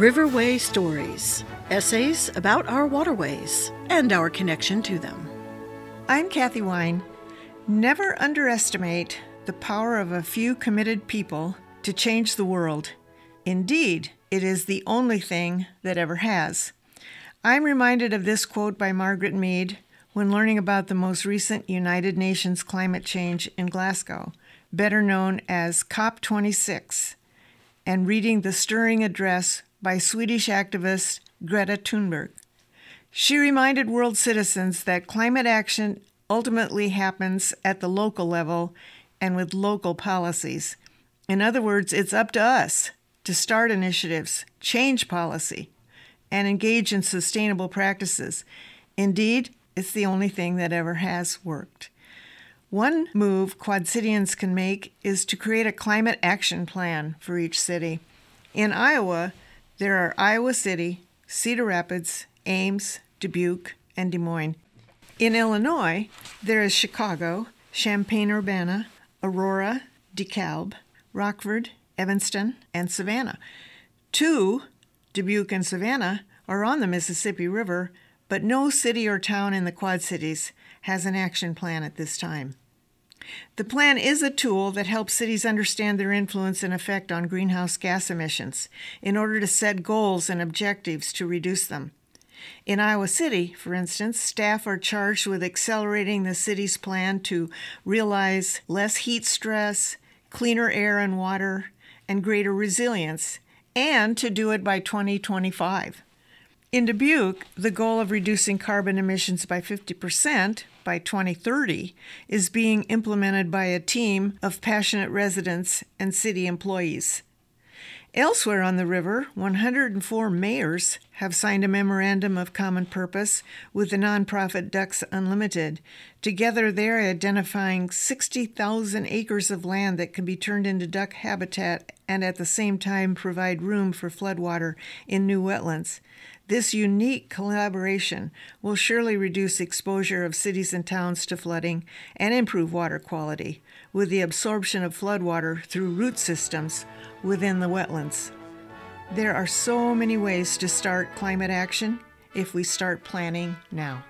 Riverway Stories, essays about our waterways and our connection to them. I'm Kathy Wine. Never underestimate the power of a few committed people to change the world. Indeed, it is the only thing that ever has. I'm reminded of this quote by Margaret Mead when learning about the most recent United Nations climate change in Glasgow, better known as COP26, and reading the stirring address by Swedish activist Greta Thunberg. She reminded world citizens that climate action ultimately happens at the local level and with local policies. In other words, it's up to us to start initiatives, change policy, and engage in sustainable practices. Indeed, it's the only thing that ever has worked. One move Quad Cityans can make is to create a climate action plan for each city. In Iowa, there are Iowa City, Cedar Rapids, Ames, Dubuque, and Des Moines. In Illinois, there is Chicago, Champaign-Urbana, Aurora, DeKalb, Rockford, Evanston, and Savannah. 2, Dubuque and Savannah, are on the Mississippi River, but no city or town in the Quad Cities has an action plan at this time. The plan is a tool that helps cities understand their influence and effect on greenhouse gas emissions in order to set goals and objectives to reduce them. In Iowa City, for instance, staff are charged with accelerating the city's plan to realize less heat stress, cleaner air and water, and greater resilience, and to do it by 2025. In Dubuque, the goal of reducing carbon emissions by 50% by 2030 is being implemented by a team of passionate residents and city employees. Elsewhere on the river, 104 mayors have signed a memorandum of common purpose with the nonprofit Ducks Unlimited. Together, they're identifying 60,000 acres of land that can be turned into duck habitat and at the same time provide room for floodwater in new wetlands. This unique collaboration will surely reduce exposure of cities and towns to flooding and improve water quality with the absorption of floodwater through root systems within the wetlands. There are so many ways to start climate action if we start planning now.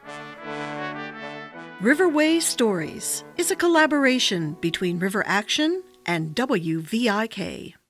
Riverway Stories is a collaboration between River Action and WVIK.